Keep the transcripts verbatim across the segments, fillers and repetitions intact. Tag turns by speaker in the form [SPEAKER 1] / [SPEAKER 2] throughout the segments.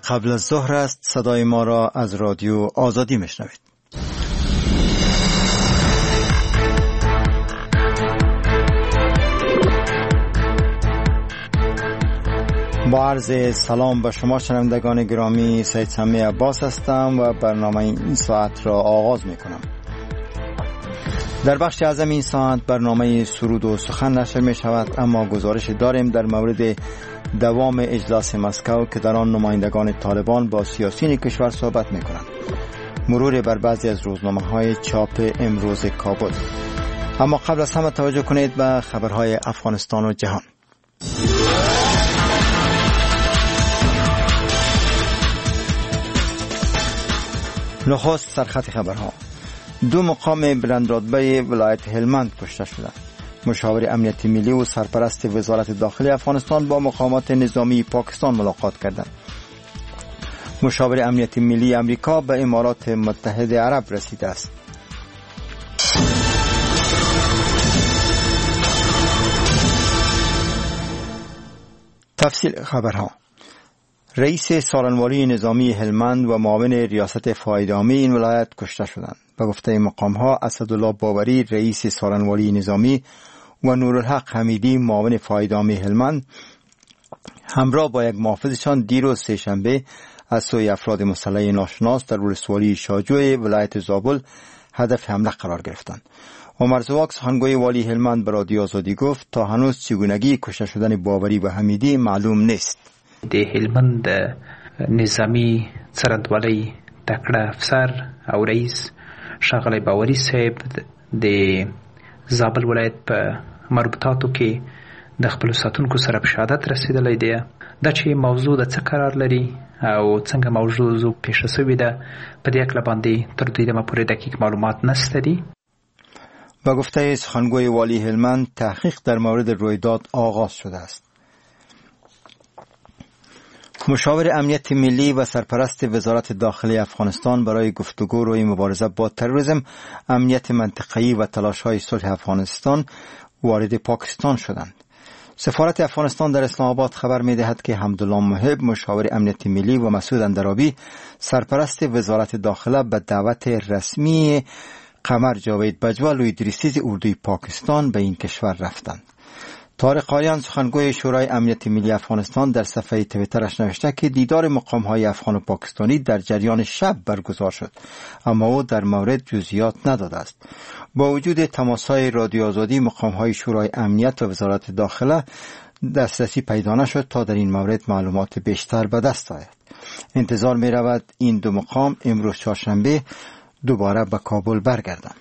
[SPEAKER 1] قبل از ظهر است. صدای ما را از رادیو آزادی میشنوید. با عرض سلام به شما شنوندگان گرامی، سید سمی عباس هستم و برنامه این ساعت را آغاز می کنم. در بخش اعظم این ساعت برنامه سرود و سخن نشر می شود، اما گزارش داریم در مورد دوام اجلاس مسکو که در آن نمایندگان طالبان با سیاسیون کشور صحبت می کنند. مرور بر بعضی از روزنامه های چاپ امروز کابل. اما قبل از همه توجه کنید به خبرهای افغانستان و جهان. نخست سرخط خبرها. دو مقام بلندرتبه ولایت هلمند کشته شدند. مشاور امنیت ملی و سرپرست وزارت داخلی افغانستان با مقامات نظامی پاکستان ملاقات کردند. مشاور امنیت ملی امریکا به امارات متحده عرب رسیده است. تفصیل خبرها. رئیس سالنواری نظامی هلمند و معاون ریاست فایده‌عامی این ولایت کشته شدند. به گفته مقام‌ها اسدالله باوری رئیس سالنواری نظامی و نورالحق حمیدی معاون فایده‌عامی هلمند همراه با یک محافظشان دیروز سه‌شنبه از سوی افراد مسلح ناشناس در ولسوالی شاجوی ولایت زابل هدف حمله قرار گرفتند. عمر زواک سخنگوی والی هلمند به رادیو آزادی گفت تا هنوز چگونگی کشته شدن باوری و حمیدی معلوم نیست.
[SPEAKER 2] د هلمند نظامی څرنګوالی تکړه افسر او رئیس ښاغلی باوري صاحب د زابل ولایت په مربوطاتو کې د خپلو ساتونکو سره په شهادت رسېدلی دی. دا چې موضوع د څه قرار لري او څنګه موضوع پیښه شوې ده په دې هکله باندې تر دې دمه پورې دقیق معلومات نشته دي.
[SPEAKER 1] با گفته سخنگوی والی هلمند تحقیق در مورد رویداد آغاز شده است. مشاور امنیت ملی و سرپرست وزارت داخلی افغانستان برای گفتگو روی مبارزه با تروریسم، امنیت منطقه‌ای و تلاش‌های صلح افغانستان وارد پاکستان شدند. سفارت افغانستان در اسلام آباد خبر می‌دهد که حمدالله محب مشاور امنیت ملی و مسعود اندرابی سرپرست وزارت داخله به دعوت رسمی قمر جاوید بجوا لوی دریسیز اردوی پاکستان به این کشور رفتند. طارق آریان سخنگوی شورای امنیت ملی افغانستان در صفحه توییترش نوشته که دیدار مقام‌های افغان و پاکستانی در جریان شب برگزار شد، اما او در مورد جزئیات نداده است. با وجود تماس‌های رادیو آزادی، مقام‌های شورای امنیت و وزارت داخله دسترسی پیدا نشد تا در این مورد معلومات بیشتر به دست آید. انتظار می‌رود این دو مقام امروز چهارشنبه دوباره به کابل برگردند.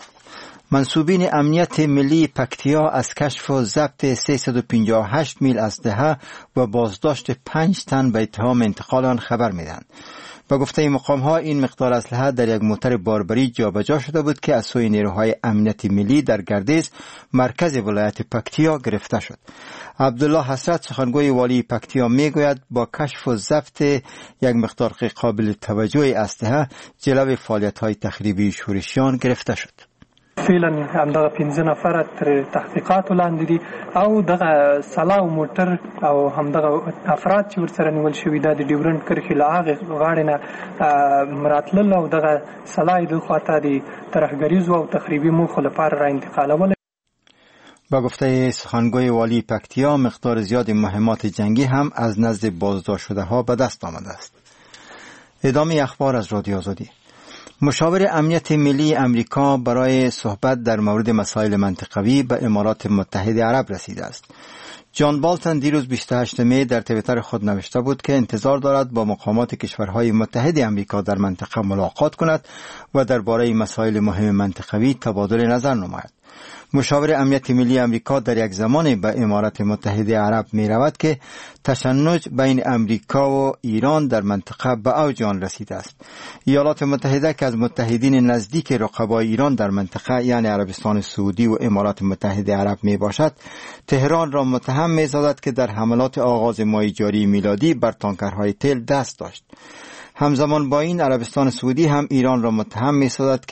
[SPEAKER 1] منصوبین امنیت ملی پکتیا از کشف و ضبط سیصد و پنجاه و هشت میل اسلحه و بازداشت پنج تن به اتهام انتقال آن خبر میدهند. به گفته این مقام ها این مقدار اسلحه در یک موتر باربری جابجا شده بود که از سوی نیروهای امنیت ملی در گردیز مرکز ولایت پکتیا گرفته شد. عبدالله حسرت سخنگوی والی پکتیا میگوید با کشف و ضبط یک مقدار قابل توجه اسلحه جلوی فعالیت های تخریبی شورشیان گرفته شد.
[SPEAKER 3] فعلا همدغه پنځه نفر تر تحقیقات لاندې دي او دغه سلا موټر او همدغه افراد چې ورسره نیول شوي دا د ډیورنډ کرښې له هغې غاړې نه راتلل او دغه سلا یې د خواته د ترهګریزو او تخریبي موخو لپاره را انتقالول.
[SPEAKER 1] با گفته سخنگوی والی پکتیا مقدار زیاد مهمات جنگی هم از نزد بازداشت شده ها به دست آمده است. ادامه اخبار از رادیو آزادی. مشاور امنیت ملی امریکا برای صحبت در مورد مسائل منطقوی به امارات متحده عرب رسیده است. جان بالتون دیروز بیست و هشتم می در توییتر خود نوشته بود که انتظار دارد با مقامات کشورهای متحد امریکا در منطقه ملاقات کند و درباره مسائل مهم منطقوی تبادل نظر نماید. مشاور امنیت ملی امریکا در یک زمان به امارات متحده عرب می رود که تشنج بین امریکا و ایران در منطقه به اوج آن رسیده است. ایالات متحده که از متحدین نزدیک رقبای ایران در منطقه یعنی عربستان سعودی و امارات متحده عرب می باشد، تهران را متهم می سازد که در حملات آغاز ماه جاری میلادی بر تانکرهای تیل دست داشت. همزمان با این عربستان سعودی هم ایران را متهم می سازد که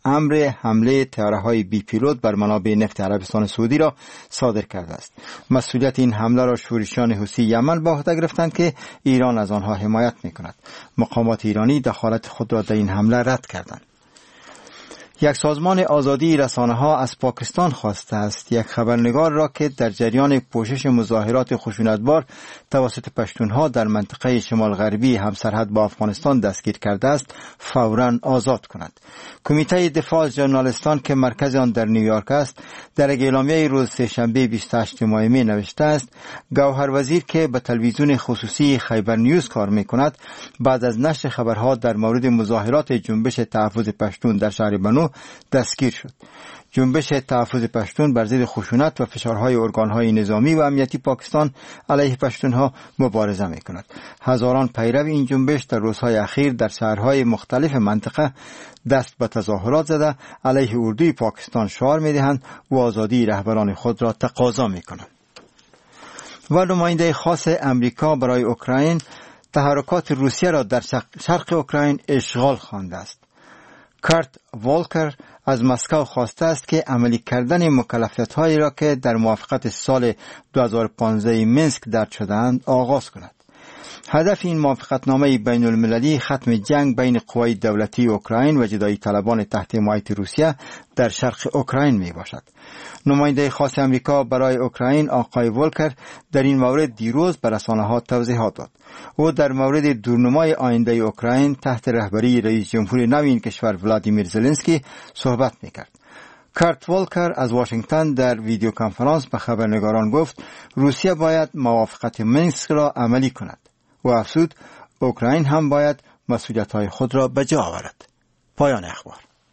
[SPEAKER 1] امر حمله طیاره‌های بی پیلوت بر منابع نفت عربستان سعودی را صادر کرده است. مسئولیت این حمله را شورشیان حوثی یمن به عهده گرفتند که ایران از آنها حمایت می‌کند. مقامات ایرانی دخالت خود را در این حمله رد کردند. یک سازمان آزادی رسانه‌ها از پاکستان خواسته است یک خبرنگار را که در جریان پوشش مظاهرات خشونتبار توسط پشتونها در منطقه شمال غربی همسرحد با افغانستان دستگیر کرده است فوراً آزاد کند. کمیته دفاع از ژورنالیستان که مرکز آن در نیویورک است در یک اعلامیه روز سه‌شنبه بیست و هشتم ماه می نوشته است گوهر وزیر که به تلویزیون خصوصی خیبر نیوز کار می‌کند بعد از نشر خبرها در مورد مظاهرات جنبش تحفظ پشتون در شهر بنو دستگیر شد. جنبش تحفظ پشتون بر ضد خشونت و فشارهای ارگانهای نظامی و امنیتی پاکستان علیه پشتونها مبارزه می‌کند. هزاران پیرو این جنبش در روزهای اخیر در شهرهای مختلف منطقه دست به تظاهرات زده علیه اردوی پاکستان شعار می‌دهند و آزادی رهبران خود را تقاضا می‌کنند. و نماینده خاص امریکا برای اوکراین تحرکات روسیه را در شرق اوکراین اشغال خوانده است. کارت والکر از مسکو خواسته است که عملی کردن مکلفیت‌هایی را که در موافقت سال دو هزار و پانزده مینسک درج شده‌اند آغاز کند. هدف این موافقتنامه بین المللی ختم جنگ بین قوای دولتی اوکراین و جدایی طلبان تحت حمایت روسیه در شرق اوکراین می باشد. نماینده خاص امریکا برای اوکراین آقای والکر در این مورد دیروز به رسانه‌ها توضیحات داد. او در مورد دورنمای آینده اوکراین تحت رهبری رئیس جمهور نو این کشور ولادیمیر زلنسکی صحبت می‌کرد. کارت والکر از واشنگتن در ویدیو کنفرانس به خبرنگاران گفت روسیه باید موافقت مینسک را عملی کند و افزود اوکراین هم باید مسئولیت‌های خود را به جا آورد. پایان اخبار.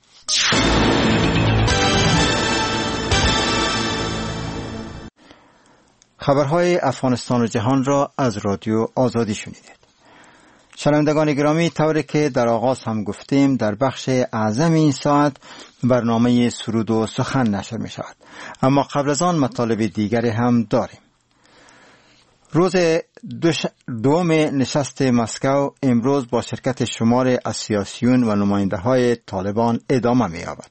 [SPEAKER 1] خبرهای افغانستان و جهان را از رادیو آزادی شنیدید. شنوندگان گرامی، طوری که در آغاز هم گفتیم در بخش اعظم این ساعت برنامه سرود و سخن نشر می شود. اما قبل از آن مطالب دیگری هم داریم. روز دوش دوم نشست مسکو امروز با شرکت شمار از سیاسیون و نماینده های طالبان ادامه می یابد.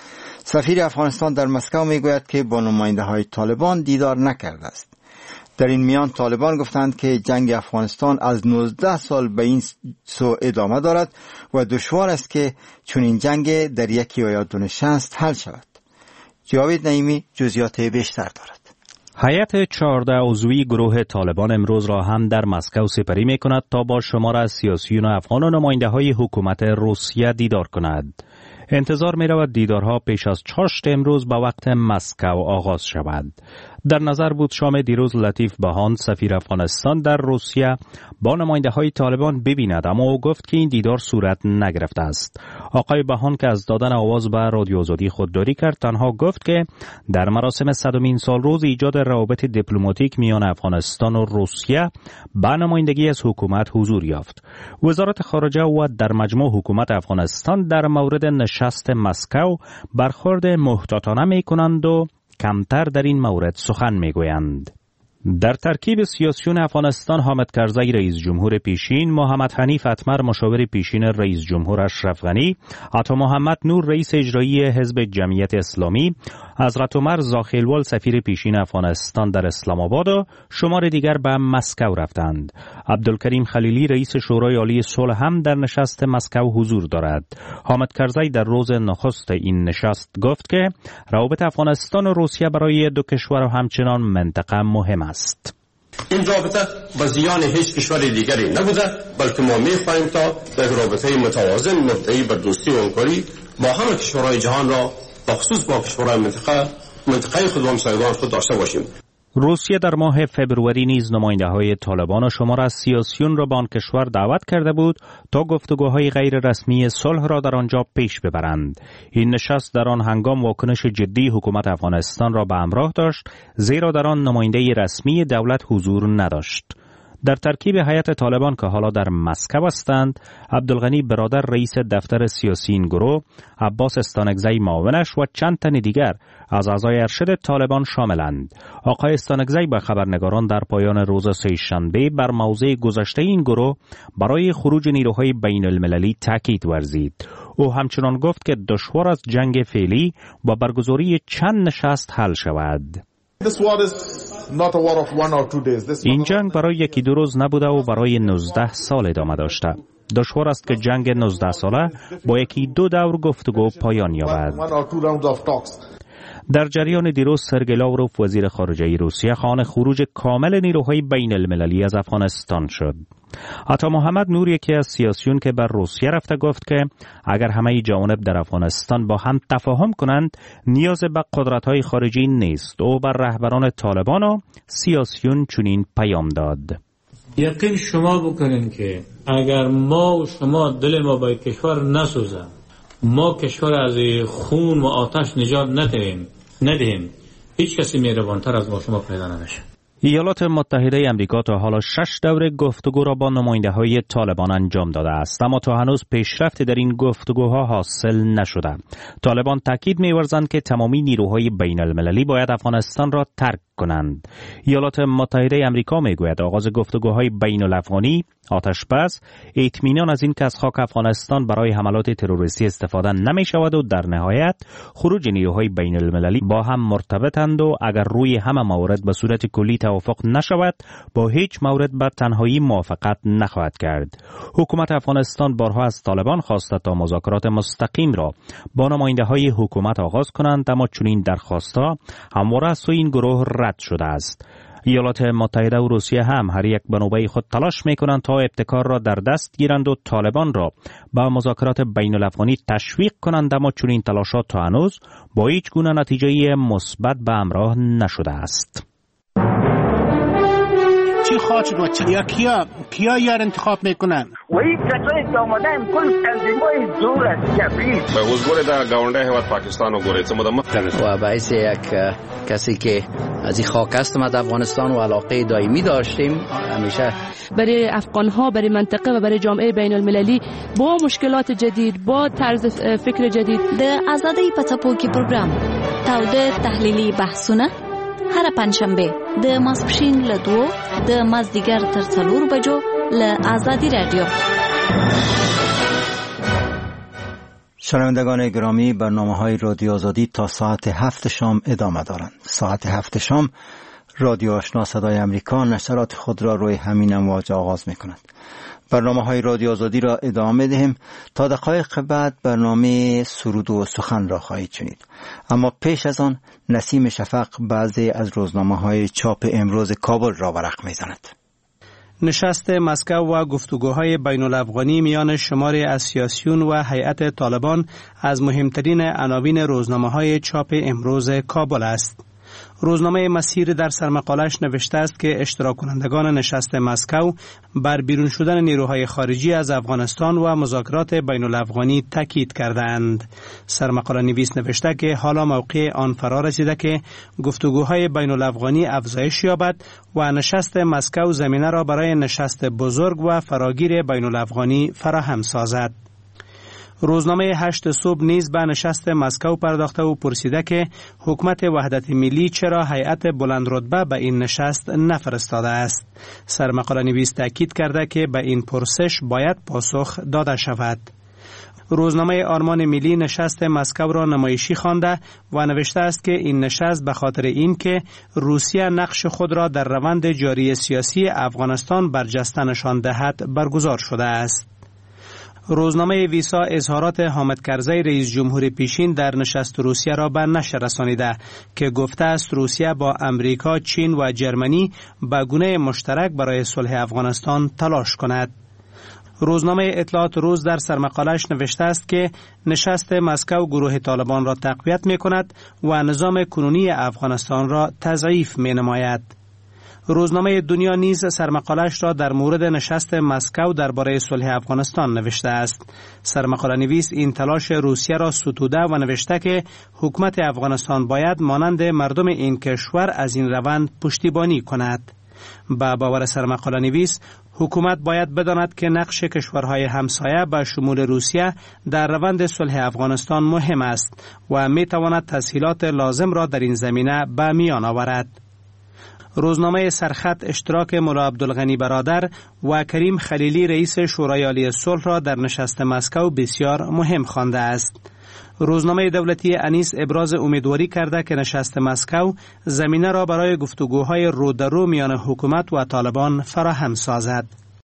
[SPEAKER 1] سفیر افغانستان در مسکو می گوید که با نماینده های طالبان دیدار نکرده است. در این میان طالبان گفتند که جنگ افغانستان از نوزده سال به این سو ادامه دارد و دشوار است که چون این جنگ در یکی یا دو نشست حل شود. جاوید نعیمی جزئیات بیشتر دارد.
[SPEAKER 4] هیئت چهارده عضوی گروه طالبان امروز را هم در مسکو سپری می کند تا با شمار از سیاسیون افغان و نماینده های حکومت روسیه دیدار کند. انتظار می رود دیدارها پیش از چاشت امروز به وقت مسکو آغاز شود. در نظر بود شام دیروز لطیف بهان سفیر افغانستان در روسیه با نماینده های طالبان ببیند، اما او گفت که این دیدار صورت نگرفته است. آقای بهان که از دادن آواز به رادیو آزادی خودداری کرد تنها گفت که در مراسم صدمین سالروز ایجاد روابط دیپلماتیک میان افغانستان و روسیه به نمایندگی از حکومت حضور یافت. وزارت خارجه و در مجموع حکومت افغانستان در مورد نشست مسکو برخورد محتاطانه می کنند و کمتر در این مورد سخن می گویند. در ترکیب سیاسیون افغانستان حامد کرزی رئیس جمهور پیشین، محمد حنیف اتمر مشاور پیشین رئیس جمهور اشرف غنی، عطا محمد نور رئیس اجرایی حزب جمعیت اسلامی، حضرت عمر زاخیلوال سفیر پیشین افغانستان در اسلام آباد و شمار دیگر به مسکو رفتند. عبدالکریم خلیلی رئیس شورای عالی صلح هم در نشست مسکو حضور دارد. حامد کرزی در روز نخست این نشست گفت که روابط افغانستان و روسیه برای دو کشور و همچنان منطقه مهم است.
[SPEAKER 5] این رابطه به زیان هیچ کشور دیگری نبوده، بلکه ما می‌خواهیم تا به رابطه متوازن مبتنی بر دوستی و همکاری با همه کشورهای جهان را بخصوص با کشورهای منطقه منطقه خود و همسایگان خود داشته باشیم.
[SPEAKER 4] روسیه در ماه فبروری نیز نماینده‌های طالبان و شمار از سیاسیون را به آن کشور دعوت کرده بود تا گفتگوهای غیر رسمی صلح را در آنجا پیش ببرند. این نشست در آن هنگام واکنش جدی حکومت افغانستان را به همراه داشت، زیرا در آن نماینده رسمی دولت حضور نداشت. در ترکیب هیئت طالبان که حالا در مسکو هستند، عبدالغنی برادر رئیس دفتر سیاسی این گروه، عباس استانکزی معاونش و چند تن دیگر از اعضای ارشد طالبان شاملند. آقای استانکزی به خبرنگاران در پایان روز سه‌شنبه بر موضع گذشته این گروه برای خروج نیروهای بین المللی تاکید ورزید. او همچنان گفت که دشوار است جنگ فعلی با برگزاری چند نشست حل شود. این جنگ برای یکی دو روز نبوده و برای نوزده سال ادامه داشته. دشوار است که جنگ نوزده ساله با یکی دو دور گفتگو پایان یابد. در جریان دیروز سرگئی لاوروف وزیر خارجه روسیه خواهان خروج کامل نیروهای بین المللی از افغانستان شد. عطا محمد نور یکی از سیاسیون که بر روسیه رفته گفت که اگر همه جوانب در افغانستان با هم تفاهم کنند نیاز به قدرت‌های خارجی نیست. او بر رهبران طالبان و سیاسیون چنین پیام داد:
[SPEAKER 6] یقین شما بکنین که اگر ما و شما دل ما با کشور نسوزه، ما کشور از خون و آتش نجات ندهیم ندهیم هیچ کسی مهربانتر از ما شما پیدا نمیشه.
[SPEAKER 4] ایالات متحده امریکا تا حالا شش دوره گفتگو را با نماینده‌های طالبان انجام داده است، اما تا هنوز پیشرفتی در این گفتگوها حاصل نشده. طالبان تاکید می‌ورزند که تمامی نیروهای بین المللی باید افغانستان را ترک کنند. ایالات متحده امریکا میگوید آغاز گفتگوهای بین الافغانی، آتش بس، اطمینان از این که از خاک افغانستان برای حملات تروریستی استفاده نمی شود و در نهایت خروج نیروهای بین المللی با هم مرتبطند و اگر روی همه موارد به صورت کلی توافق نشود با هیچ مورد به تنهایی موافقت نخواهد کرد. حکومت افغانستان بارها از طالبان خواسته تا مذاکرات مستقیم را با نماینده های حکومت آغاز کنند، اما چنین درخواستها همواره از سوی این گروه رد شده است. ایالات متحده و روسیه هم هر یک به نوبه خود تلاش میکنند تا ابتکار را در دست گیرند و طالبان را با مذاکرات بین الافغانی تشویق کنند، اما چنین تلاشات تا هنوز با هیچ گونه نتیجه مثبت به همراه نشده است.
[SPEAKER 7] چی خواهد و چی یا کیا کیا یار انتخاب میکنن
[SPEAKER 8] و این کسایی که آمدن کل تنظیمای زور است کفری
[SPEAKER 5] به حضور در گاونده هیواد پاکستان و گوریت مدام
[SPEAKER 9] و باعث یک کسی که از این خاک است ما در افغانستان و علاقه دائمی داشتیم همیشه
[SPEAKER 10] برای افغان ها، برای منطقه و برای جامعه بین المللی با مشکلات جدید، با طرز فکر جدید.
[SPEAKER 11] د آزادۍ په څپو کې پروګرام تاوده تحلیلي بحثونه هر پنځشنبه د ماسپښین له دوه د مازدیګر تر څلور بجو له آزادی رادیو.
[SPEAKER 1] شنوندگان گرامی، برنامه‌های رادیو آزادی تا ساعت هفت شام ادامه دارند. ساعت هفت شام رادیو آشنا صدای امریکا نشرات خود را روی همین امواج آغاز می‌کند. برنامه‌های رادیو آزادی را ادامه دهیم. تا دقایق بعد برنامه سرود و سخن را خواهید شنید. اما پیش از آن نسیم شفق بعضی از روزنامه‌های چاپ امروز کابل را ورق می‌زند.
[SPEAKER 12] نشست مسکو و گفتگوهای بین الافغانی میان شماری از سیاسیون و هیئت طالبان از مهمترین عناوین روزنامه‌های چاپ امروز کابل است. روزنامه مسیر در سرمقالش نوشته است که اشتراک کنندگان نشست مسکو بر بیرون شدن نیروهای خارجی از افغانستان و مذاکرات بین الافغانی تاکید کردند. سرمقاله نویس نوشته که حالا موقع آن فرا رسیده که گفتگوهای بین الافغانی افزایش یابد و نشست مسکو زمینه را برای نشست بزرگ و فراگیر بین الافغانی فراهم سازد. روزنامه هشت صبح نیز به نشست مسکو پرداخته و پرسیده که حکومت وحدت ملی چرا هیئت بلند رتبه به این نشست نفرستاده است. سرمقاله نویس تاکید کرده که به این پرسش باید پاسخ داده شود. روزنامه آرمان ملی نشست مسکو را نمایشی خوانده و نوشته است که این نشست به خاطر این که روسیه نقش خود را در روند جاری سیاسی افغانستان برجسته نشان دهد برگزار شده است. روزنامه ویسا اظهارات حامد کرزی رئیس جمهور پیشین در نشست روسیه را به نشر رسانیده که گفته است روسیه با امریکا، چین و جرمنی به گونه مشترک برای صلح افغانستان تلاش کند. روزنامه اطلاعات روز در سرمقالش نوشته است که نشست مسکو گروه طالبان را تقویت می کند و نظام کنونی افغانستان را تضعیف می نماید. روزنامه دنیا نیز سرمقالش را در مورد نشست مسکو درباره صلح افغانستان نوشته است. سرمقاله نویس این تلاش روسیه را ستوده و نوشته که حکومت افغانستان باید مانند مردم این کشور از این روند پشتیبانی کند. با باور سرمقاله نویس، حکومت باید بداند که نقش کشورهای همسایه به شمول روسیه در روند صلح افغانستان مهم است و می تواند تسهیلات لازم را در این زمینه به میان آورد. روزنامه سرخط اشتراک مولا عبدالغنی برادر و کریم خلیلی رئیس شورای عالی صلح را در نشست مسکو بسیار مهم خوانده است. روزنامه دولتی انیس ابراز امیدواری کرده که نشست مسکو زمینه را برای گفتگوهای رو در رو میان حکومت و طالبان فراهم سازد.